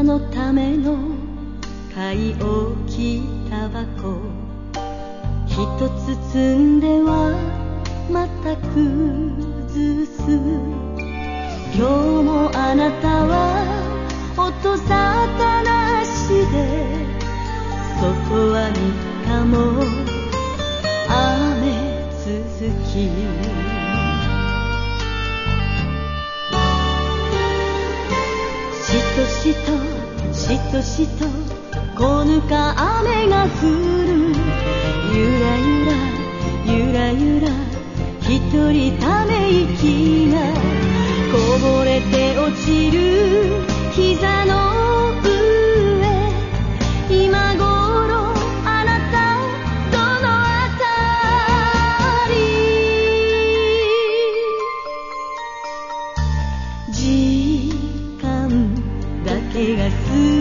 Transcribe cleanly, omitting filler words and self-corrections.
のための買い置きタバコ一つ積んではまた崩す。今日もあなたは音沙汰なしで外は3日も雨続き。しとしとしとしとこぬか雨が降る。ゆらゆらゆらゆら一人ため息がこぼれて落ちる膝の上。今頃あなたどのあたり。時間だけが過